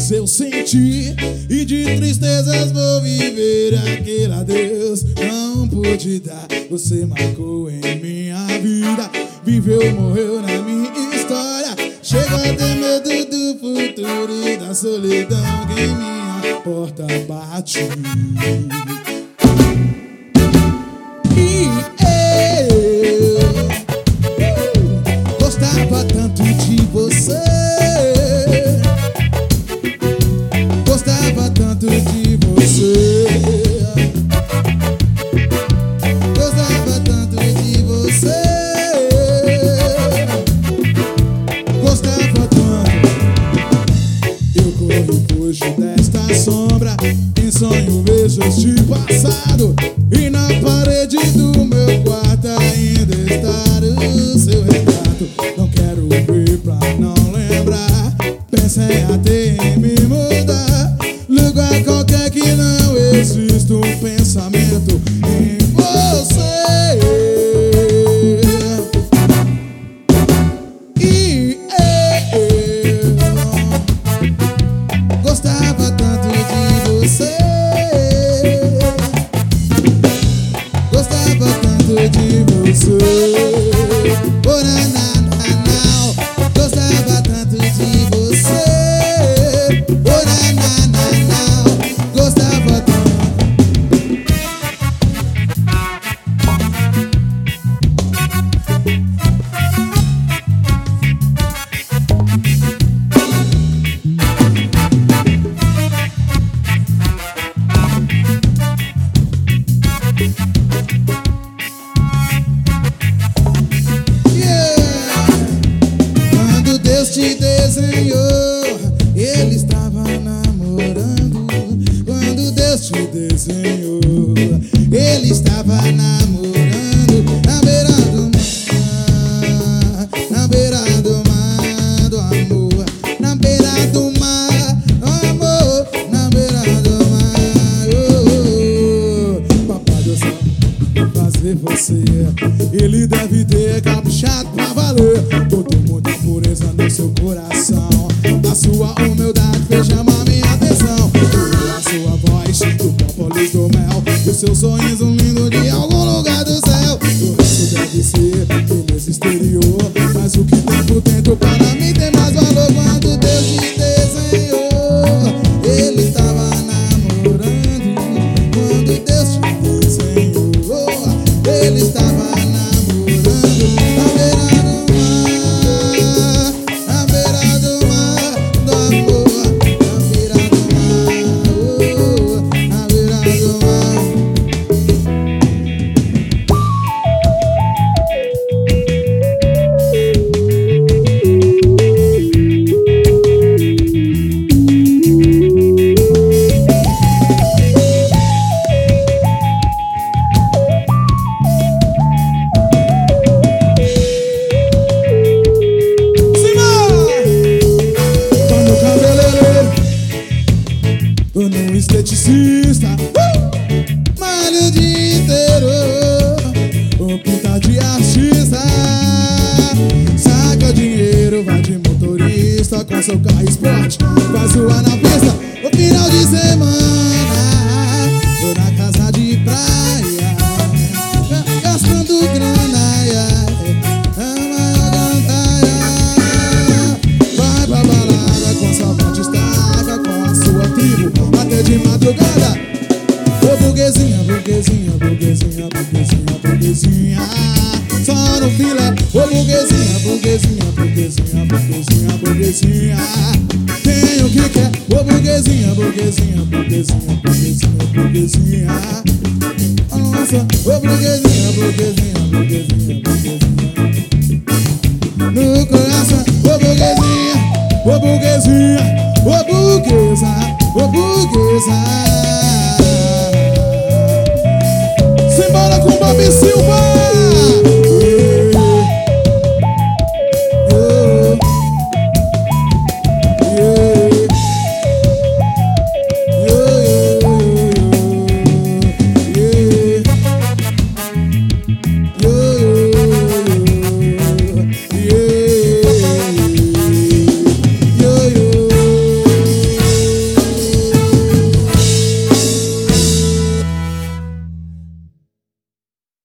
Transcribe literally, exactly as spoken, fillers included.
alegrias eu senti e de tristezas vou viver aquele adeus não pude dar. Você marcou em minha vida, viveu, morreu na minha história. Chego a ter medo do futuro e da solidão que em minha porta bate. E eu gostava tanto de você, gostava tanto de você, gostava tanto de você, gostava tanto. Eu corro e fujo desta sombra, em sonho vejo este passado, e na parede do meu quarto ainda está o seu retrato. Não quero ver pra não lembrar, pensei até em me mudar. Lugar qualquer que não exista um pensamento em você. E eu gostava tanto de você, gostava tanto de você. Oh, na, na, na, na. Gostava tanto de você. Oh, na, na, na, na. Gostava tanto. Deus te desenhou, ele estava namorando. Quando Deus te desenhou, ele estava namorando. Na beira do mar, na beira do mar do amor, na beira do mar, amor, na beira do mar. Oh, oh. Papai do céu, vou fazer você. Ele deve ter caprichado pra valer. Botou muita pureza no seu coração, a sua humildade fez chamar minha atenção. A sua voz, do própolis do mel, o seu sorriso lindo de algum lugar do céu. O resto deve ser beleza exterior, mas o que tem por dentro para mim tem mais valor. Quando Deus te desenhou, ele estava namorando. Quando Deus te desenhou, ele estava namorando. Na beira do mar, na beira do mar do amor, na beira do mar, oh, na beira do mar. Tô num esteticista, uh! malho o dia inteiro, vou pintar de artista. Saca o dinheiro, vai de motorista com seu carro esporte, vai zoar na pista. No final de semana, tô na casa de praia, gastando grana, yeah. Vai pra balada com sua bate estaca, com a sua tribo até de madrugada. Ô burguesinha, burguesinha, burguesinha, burguesinha, burguesinha, só no filé. Ô burguesinha, burguesinha, burguesinha, burguesinha, burguesinha, tem o que quer. Ô burguesinha, burguesinha, burguesinha, burguesinha, burguesinha, nossa. Ô burguesinha, burguesinha, burguesinha, burguesinha, no coração. Ô burguesinha, ô burguesinha, ô burguesa, ô burguesa. Simbora com o Bob Silva.